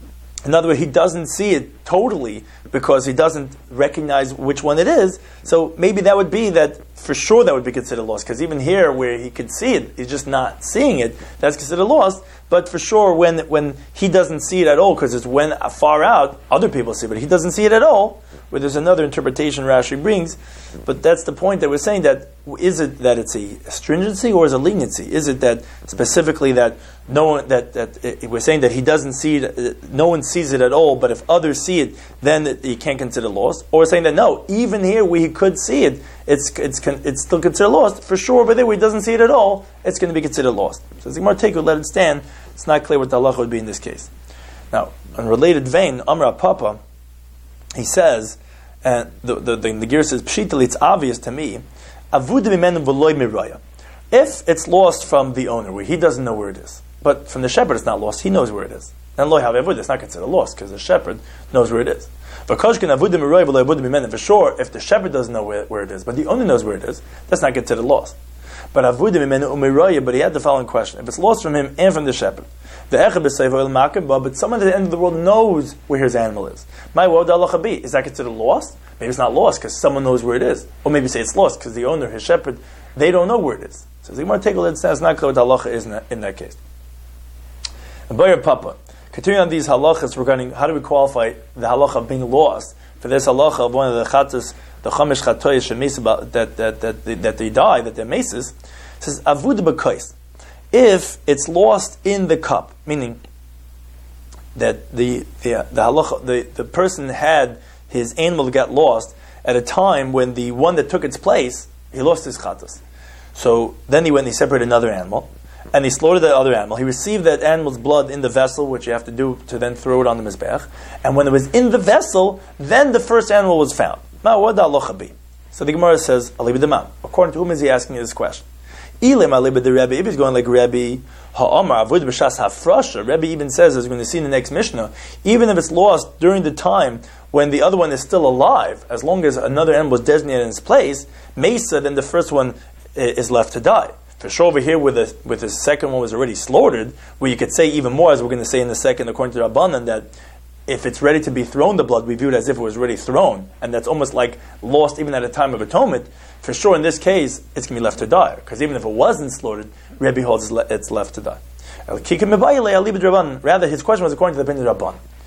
In other words, he doesn't see it totally because he doesn't recognize which one it is. So maybe that would be that, for sure that would be considered lost. Because even here where he could see it, he's just not seeing it, that's considered lost. But for sure when when he doesn't see it at all, because it's when far out, other people see it, but he doesn't see it at all, where there's another interpretation Rashi brings. But that's the point that we're saying, that is it that it's a stringency or is it a leniency? Is it that specifically that no one, that, that it, we're saying that he doesn't see it, no one sees it at all, but if others see it, then it, you can't consider lost? Or we're saying that no, even here where he could see it, it's it's it's still considered lost, for sure, but there where he doesn't see it at all, it's going to be considered lost. So Zimar Teku, let it stand. It's not clear what the halacha would be in this case. Now, on related vein, Amra Papa, he says, and the the, the, the gear says, Pshitali, it's obvious to me, Avuda mimenu v'loy miraya. If it's lost from the owner, where he doesn't know where it is, but from the shepherd it's not lost, he knows where it is. And loy hav avuda, it's not considered lost, because the shepherd knows where it is. For sure, if the shepherd doesn't know where, where it is, but the owner knows where it is, that's not considered lost. But avuda mimenu umiraya, but he had the following question. If it's lost from him and from the shepherd, the echad b'seiva il but someone at the end of the world knows where his animal is. My word halacha be, is that considered lost? Maybe it's not lost because someone knows where it is. Or maybe say it's lost because the owner, his shepherd, they don't know where it is. So the Gemara take a look, it's not clear what halacha is in that, in that case. And Bayer Papa, continuing on these halachas regarding how do we qualify the halacha of being lost for this halacha of one of the chatas, the chamish chatoyes that that that they, that they die, that they're maces, says avud b'kais. If it's lost in the cup, meaning that the the the halacha, the, the person had his animal get lost at a time when the one that took its place, he lost his chatas. So then he went and he separated another animal, and he slaughtered that other animal. He received that animal's blood in the vessel, which you have to do to then throw it on the mizbeach. And when it was in the vessel, then the first animal was found. Now, what the halacha be? So the Gemara says, Alibid Demam. According to whom is he asking this question? Ilim alibid the Rebbe. If he's going like Rebbe, ha'amar avud b'shas hafrasha. Rebbe even says, as we're going to see in the next Mishnah, even if it's lost during the time when the other one is still alive, as long as another animal was designated in its place, mesa, then the first one is left to die. For sure, over here, where the, with the second one was already slaughtered, where you could say even more, as we're going to say in the second, according to Rabbanan, that if it's ready to be thrown, the blood, we view it as if it was already thrown, and that's almost like lost even at a time of atonement. For sure, in this case, it's going to be left to die, because even if it wasn't slaughtered, Rebbe holds it's left to die. Rather, his question was according to the opinion of Rabban.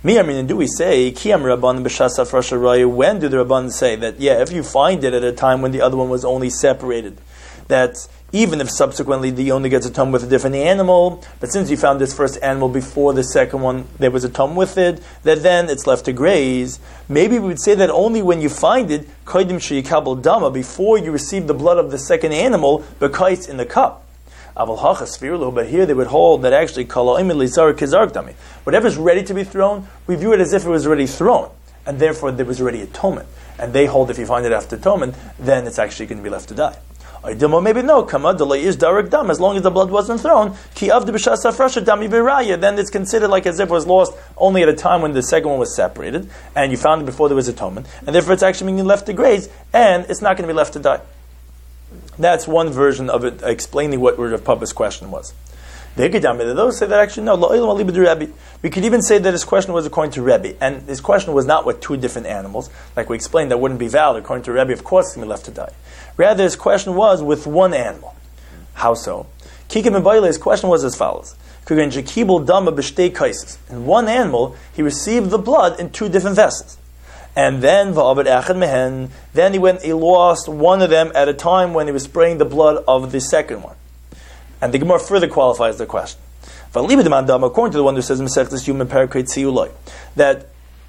Me, I mean, do we say, Kiyam Rabban B'Shas Hafrasha Raya, when do the Rabban say that, yeah, if you find it at a time when the other one was only separated, that even if subsequently the owner gets a tum with a different animal, but since you found this first animal before the second one, there was a tum with it, that then it's left to graze. Maybe we would say that only when you find it, kodim sheyikabel dama, before you receive the blood of the second animal, because in the cup. Aval hachas svirlo, but here they would hold that actually kala imid lizar kizark dami. Whatever's ready to be thrown, we view it as if it was already thrown, and therefore there was already atonement. And they hold if you find it after atonement, then it's actually going to be left to die. Maybe no, kama delay is darek dam, as long as the blood wasn't thrown, ki avd b'shas hafrasha dami b'raya, then it's considered like as if it was lost only at a time when the second one was separated, and you found it before there was atonement, and therefore it's actually being left to graze, and it's not going to be left to die. That's one version of it, explaining what Rav Papa's question was. The those say that actually no, we could even say that his question was according to Rebbe, and his question was not with two different animals, like we explained, that wouldn't be valid. According to Rebbe, of course it's going to be left to die. Rather, his question was with one animal. How so? Kikim and Baile, his question was as follows. In one animal, he received the blood in two different vessels. And then, then he went, he lost one of them at a time when he was spraying the blood of the second one. And the Gemara further qualifies the question. According to the one who says that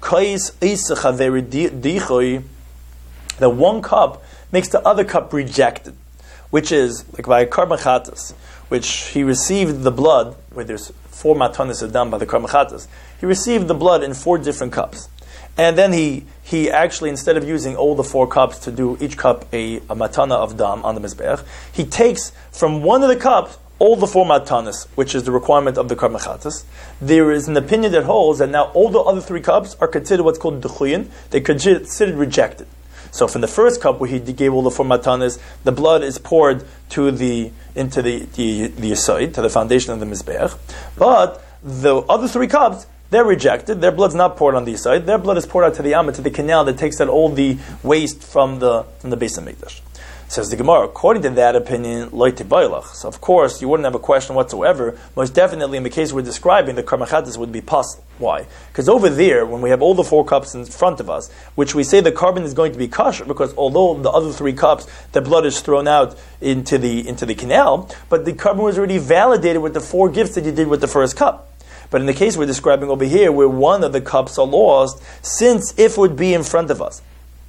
that one cup makes the other cup rejected, which is like by a karban chatas, which he received the blood, where there's four matanas done by the karban chatas. He received the blood in four different cups. And then he he actually, instead of using all the four cups to do each cup a, a matana of dam on the mizbeach, he takes from one of the cups all the four matanas, which is the requirement of the karban chatas. There is an opinion that holds that now all the other three cups are considered what's called duchuyin. They're considered rejected. So from the first cup where he gave all the four matanas, the blood is poured to the into the the, the yesod, to the foundation of the mizbeach. But the other three cups, they're rejected. Their blood's not poured on the side. Their blood is poured out to the Amma, to the canal that takes out all the waste from the from the Beis Hamikdash. Says the Gemara, according to that opinion, loy tibaylach. So of course you wouldn't have a question whatsoever. Most definitely in the case we're describing, the karban chatas would be possible. Why? Because over there, when we have all the four cups in front of us, which we say the carbon is going to be kosher, because although the other three cups, the blood is thrown out into the into the canal, but the carbon was already validated with the four gifts that you did with the first cup. But in the case we're describing over here, where one of the cups are lost, since if it would be in front of us,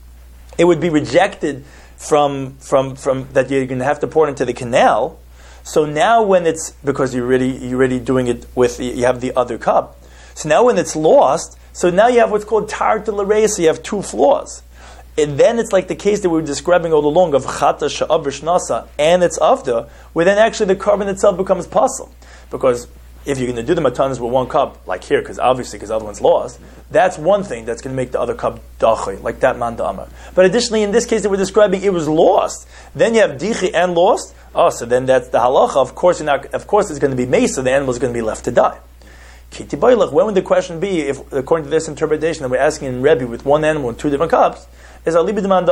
it would be rejected from from from that you're going to have to pour it into the canal. So now when it's, because you're already you're already doing it with, you have the other cup. So now when it's lost, so now you have what's called tar to l'reis, so you have two flaws. And then it's like the case that we were describing all along of chata sha'av shnasa and its avda, where then actually the carbon itself becomes pasul, because if you're going to do the matanas with one cup, like here, because obviously, because the other one's lost, that's one thing that's going to make the other cup dachay, like that man da'amar. But additionally, in this case that we're describing, it was lost. Then you have dichi and lost. Oh, so then that's the halacha. Of course, you're not. Of course, it's going to be mesa. The animal is going to be left to die. When would the question be, if according to this interpretation that we're asking in Rebbe with one animal in two different cups? Is It's according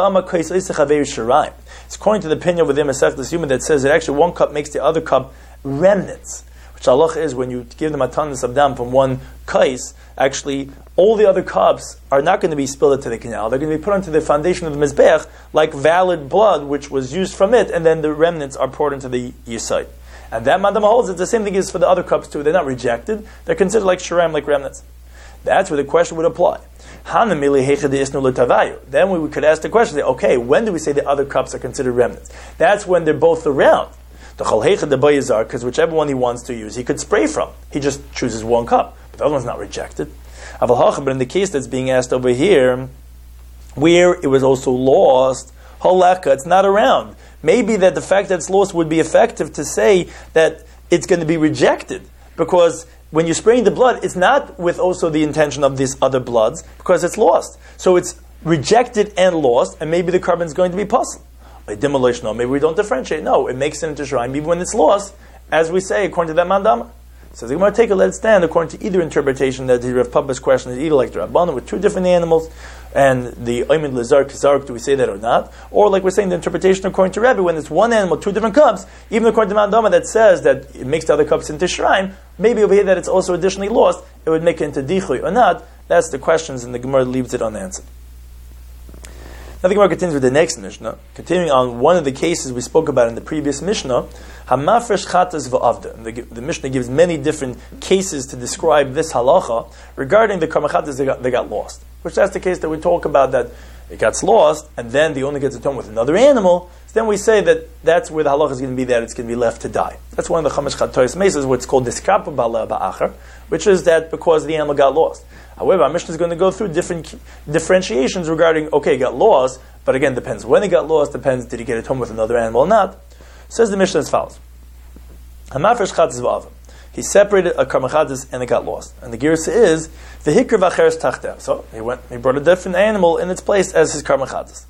to the opinion within Masechtas Yuma that says that actually one cup makes the other cup remnants. Shalach is when you give the matanas of dam from one kais, actually all the other cups are not going to be spilled into the canal. They're going to be put onto the foundation of the mizbeach like valid blood which was used from it, and then the remnants are poured into the yesod. And that madam holds it's the same thing as for the other cups too. They're not rejected. They're considered like shiram, like remnants. That's where the question would apply. Then we could ask the question, okay, when do we say the other cups are considered remnants? That's when they're both around. The chalhecha the bayizar, because whichever one he wants to use, he could spray from. He just chooses one cup, but the other one's not rejected. But in the case that's being asked over here, where it was also lost, halakha, it's not around. Maybe that the fact that it's lost would be effective to say that it's going to be rejected, because when you're spraying the blood, it's not with also the intention of these other bloods, because it's lost. So it's rejected and lost, and maybe the carbon is going to be puzzled. Maybe we don't differentiate. No, it makes it into shrine even when it's lost, as we say according to that mandama. So the Gemara take a let it stand according to either interpretation that the Rav Papa's question is either like the Rabbanan with two different animals, and the Oymid Lezark Kizark, do we say that or not? Or like we're saying the interpretation according to Rebbe, when it's one animal, two different cups, even according to mandama that says that it makes the other cups into shrine, maybe over here that it's also additionally lost, it would make it into dichui or not, That's the questions, and the Gemara leaves it unanswered. Now the Gemara continues with the next Mishnah, continuing on one of the cases we spoke about in the previous Mishnah, Hamafresh Chatas v'Avda. The, the Mishnah gives many different cases to describe this halacha regarding the karma chatas that got, that got lost. Which that's the case that we talk about, that it gets lost, and then the owner gets atoned with another animal. So then we say that that's where the halacha is going to be, that it's going to be left to die. That's one of the Chamesh Chatois Mesas, what's called Diskrapa Bala Ba'achar, which is that because the animal got lost. However, our Mishnah is going to go through different differentiations regarding, okay, it got lost, but again, depends when it got lost, depends did he get atoned with another animal or not. Says the Mishnah as follows. Hamafresh Chatas v'Avim. He separated a karma chatas and it got lost. And the girsa is the hikr v'acheres tachtev. So he went, he brought a different animal in its place as his karma chatas.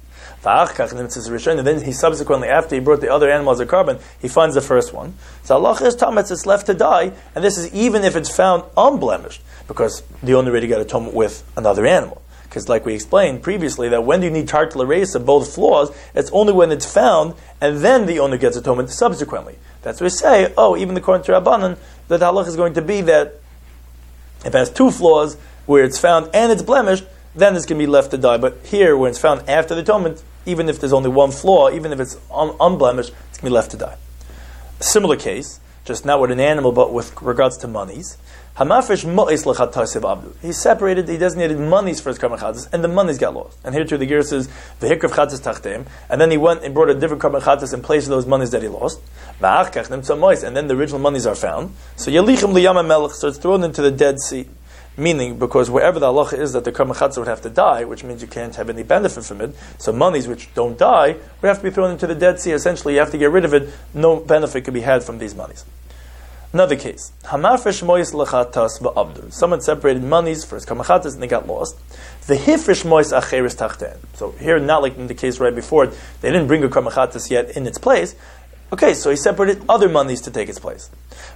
And then he subsequently, after he brought the other animal as a carbon, he finds the first one. So Allah is tametz, it's left to die, and this is even if it's found unblemished, because the owner already got atonement with another animal. Because like we explained previously, that when you need tartla reis of both flaws, it's only when it's found, and then the owner gets atonement subsequently. That's what we say, oh, even according to Rabbanan, that the halach is going to be that if it has two flaws, where it's found and it's blemished, then it's going to be left to die. But here, when it's found after the atonement, even if there's only one flaw, even if it's un- unblemished, it's going to be left to die. A similar case, just not with an animal, but with regards to monies. Hamafresh mo'is l'chatasiv abdu. He separated, he designated monies for his karma chatas, and the monies got lost. And here too, the Ger says, v'hikr chatas tachteim, and then he went and brought a different karma chatas in place of those monies that he lost. V'ach kachnem tzamois, and then the original monies are found. So yalichem liyam melech, so it's thrown into the Dead Sea. Meaning, because wherever the halacha is that the karma chatzah would have to die, which means you can't have any benefit from it, so monies which don't die would have to be thrown into the Dead Sea. Essentially, you have to get rid of it. No benefit could be had from these monies. Another case. Hamafresh mois lechatas v'abdur. Someone separated monies for his karma chatzah and they got lost. The hifresh mois acheres tachten. So here, not like in the case right before it, they didn't bring a karma chatzah yet in its place. Okay, so he separated other monies to take its place.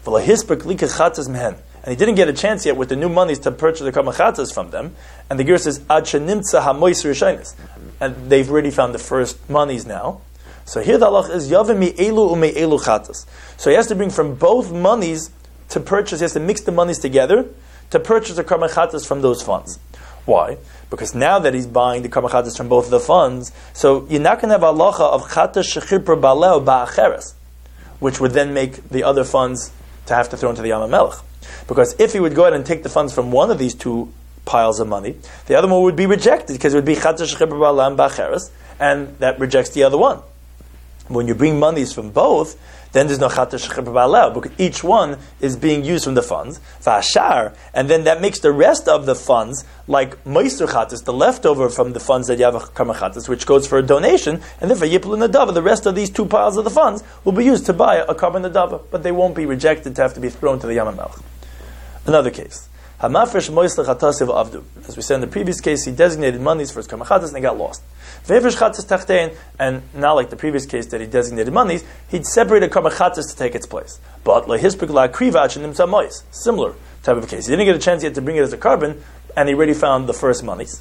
And he didn't get a chance yet with the new monies to purchase the karma chatas from them. And the Ger says, Ad shenimtza hamois rishaynis. And they've already found the first monies now. So here the halach is, Yavim mi elu ume elu chatas. So he has to bring from both monies to purchase, he has to mix the monies together to purchase the karma chatas from those funds. Why? Because now that he's buying the karma chatas from both of the funds, so you're not going to have a halacha of chatas shechipra baleo ba'acheres, which would then make the other funds to have to throw into the Yam HaMelech. Because if he would go ahead and take the funds from one of these two piles of money, the other one would be rejected, because it would be chatas shechipra baleo ba'acheres, and that rejects the other one. When you bring monies from both, then there's no chatas shechipra baleo, because each one is being used from the funds, v'ashar, and then that makes the rest of the funds like meiser chatas, the leftover from the funds that you have a karma chatas, which goes for a donation, and therefore yipul nadava, the rest of these two piles of the funds will be used to buy a karma nadava, but they won't be rejected to have to be thrown to the Yam HaMelech. Another case. Hamafresh mois lechatasiv avdu. As we said in the previous case, he designated monies for his karma chatas and they got lost. Ve'evresh chatas tachtein, and not like the previous case that he designated monies, he'd separated karma chatas to take its place. But lehispik la krivach and nimtza mois, similar type of case. He didn't get a chance yet to bring it as a carbon, and he already found the first monies.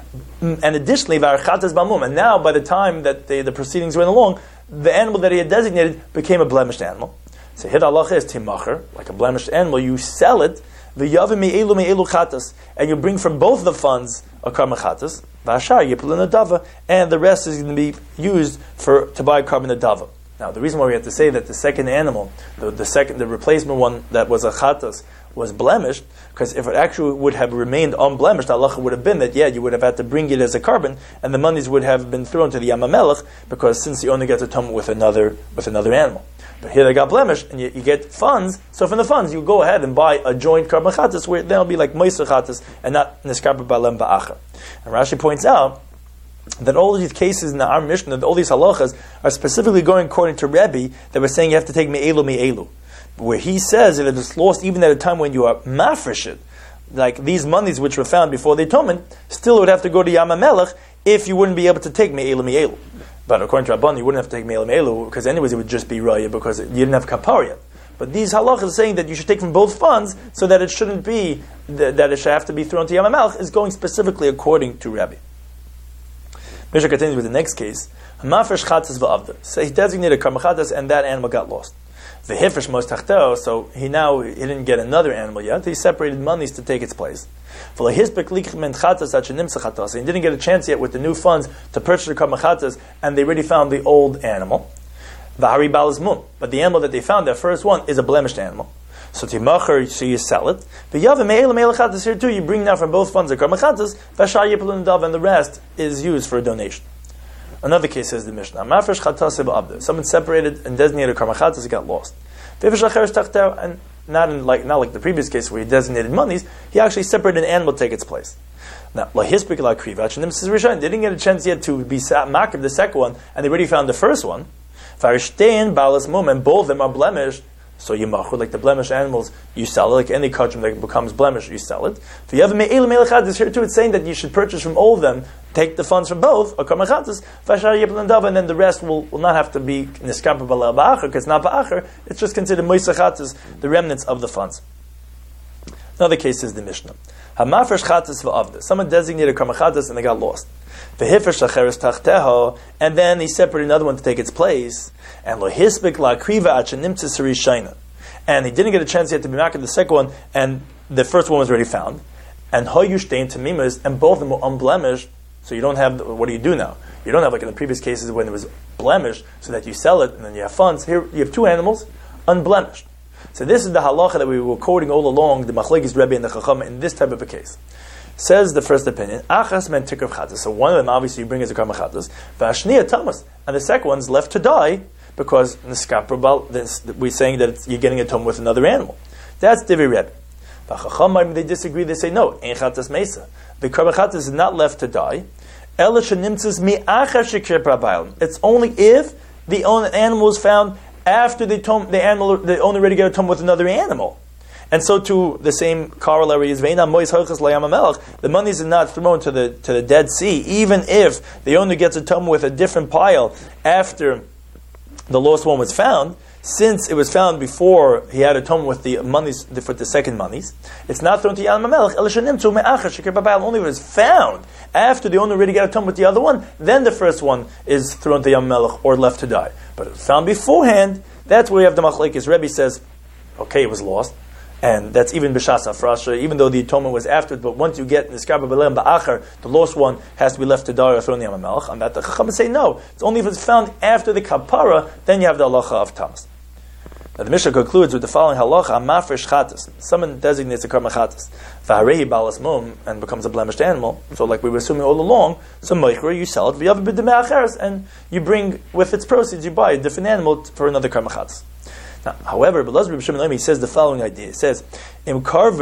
And additionally, var chatas bamum, and now by the time that the, the proceedings went along, the animal that he had designated became a blemished animal. So hid Allah is timacher, like a blemished animal, you sell it, v'yavim me'elu me'elu chatas, and you bring from both the funds a karma chatas, v'ashar yipul nadava, and the rest is going to be used for to buy karma nadava. Now, the reason why we have to say that the second animal, the, the second, the replacement one that was a chatas, was blemished, because if it actually would have remained unblemished, Allah would have been that, yeah, you would have had to bring it as a carbon, and the monies would have been thrown to the Yam HaMelech, because since he only gets a tumah with another with another animal. But here they got blemished, and you, you get funds, so from the funds, you go ahead and buy a joint karban chatas, where they'll be like moiser chatas, and not niskarba balem ba'achar. And Rashi points out that all of these cases in the Ar Mishnah, all these halachas, are specifically going according to Rebbe, that we're saying you have to take me'elu me'elu. Where he says that it is lost even at a time when you are mafresh, like these monies which were found before the atonement, still would have to go to Yam HaMelech if you wouldn't be able to take me'elu me'elu. But according to Rabban, you wouldn't have to take me'elu me'elu, because anyways it would just be raya, because you didn't have kapar yet. But these halachas are saying that you should take from both funds, so that it shouldn't be, that, that it should have to be thrown to Yam HaMelech, is going specifically according to Rabbi. Mishnah continues with the next case. Hamafresh chatas v'avda. So he designated karma chatas, and that animal got lost. The hifish mos tachteo, so he now he didn't get another animal yet. He separated monies to take its place. He didn't get a chance yet with the new funds to purchase the karmachatas, and they already found the old animal. But the animal that they found, that first one, is a blemished animal. So timacher, so you sell it. But here too, you bring now from both funds the karmachatas, and the rest is used for a donation. Another case is the Mishnah. Someone separated and designated karmachatas, it got lost. And not in like not like the previous case where he designated monies, he actually separated an animal to take its place. Now, they didn't get a chance yet to be makir the second one, and they already found the first one. And both of them are blemished. So you machur, like the blemished animals, you sell it. Like any kachim that becomes blemished, you sell it. If you have a me'il me'ilachad, here too, it's saying that you should purchase from all of them, take the funds from both, or karmachatas, and then the rest will, will not have to be niskapa b'ala ba'acher, because it's not ba'acher, it's just considered moisachatas, the remnants of the funds. Another case is the Mishnah. Hamafresh chatas v'avda. Someone designated karmachatas and they got lost. V'hifresh acheres tachteho, and then he separated another one to take its place. And lo hispik la'kriva achenimtzis harishayna. And he didn't get a chance yet to be marked the second one, and the first one was already found. And hoyushtein tamimas, and both of them were unblemished. So you don't have, what do you do now? You don't have like in the previous cases when it was blemished, so that you sell it and then you have funds. Here you have two animals, unblemished. So this is the halacha that we were quoting all along, the Machlekes Rebbe and the Chacham, in this type of a case. Says the first opinion, achas men tikr chatas. So one of them obviously you bring as a karma chatas, v'ashniya tamas, and the second one's left to die because niskapra. We're saying that you're getting a tum with another animal. That's divi Rebbe. V'chacham they disagree. They say no, ein chatas mesa. The karma chatas is not left to die. Ela shenimtzas mi achar shekir prabayim. It's only if the animal is found after the tom, the animal, the owner already got a tum with another animal. And so too, the same corollary is Veina Mois Hochas Layam Melech. The monies are not thrown to the to the Dead Sea, even if the owner gets a tum with a different pile after the lost one was found. Since it was found before he had a tum with the monies for the second monies, it's not thrown to Yam Melech. Only if it was found after the owner already got a tum with the other one, then the first one is thrown to Yam Melech or left to die. But if found beforehand, that's where you have the Machlekes. Rebbe says, okay, it was lost. And that's even b'shas hafrasha, even though the atonement was after it. But once you get niskar b'leim ba'achar, the lost one has to be left to die or thrown in the melech. On that, the chacham say no. It's only if it's found after the kapara, then you have the halacha of tamas. Now the Mishnah concludes with the following halacha: mafresh chatas. Someone designates a karma chatas, v'harehi balas mum, and becomes a blemished animal. So, like we were assuming all along, so meichra, you sell it v'yav b'demei acheres, and you bring with its proceeds, you buy a different animal for another karma chatas. Now, however, he says the following idea. He says, if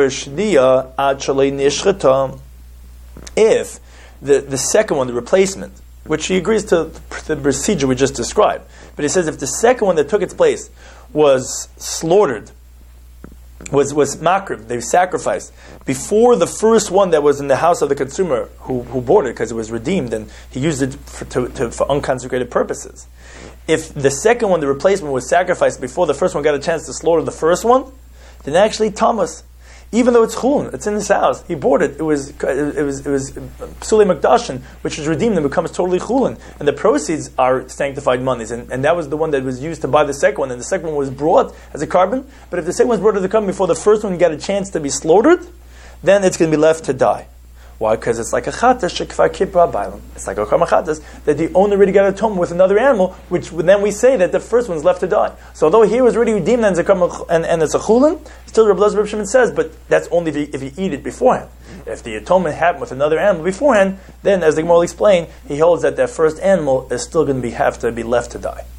the, the second one, the replacement, which he agrees to the procedure we just described, but he says if the second one that took its place was slaughtered, was was makrib, they sacrificed, before the first one that was in the house of the consumer who, who bought it because it was redeemed and he used it for, to, to, for unconsecrated purposes. If the second one, the replacement, was sacrificed before the first one got a chance to slaughter the first one, then actually Thomas, even though it's chulun, it's in his house, he bought it, it was it was it was psulei makdashin, which is redeemed and becomes totally chulun, and the proceeds are sanctified monies, and, and that was the one that was used to buy the second one, and the second one was brought as a carbon. But if the second one was brought as a carbon before the first one got a chance to be slaughtered, then it's going to be left to die. Why? Because it's like a chatas shekfar kipra bailam. It's like a karma chatas that the owner already got a tum with another animal, which then we say that the first one's left to die. So although here was already redeemed and it's a karma, and, and it's a chulin, still Reb Elazar Reb Shimon says, but that's only if you, if you eat it beforehand. If the atonement happened with another animal beforehand, then as the Gemara will explain, he holds that that first animal is still going to be have to be left to die.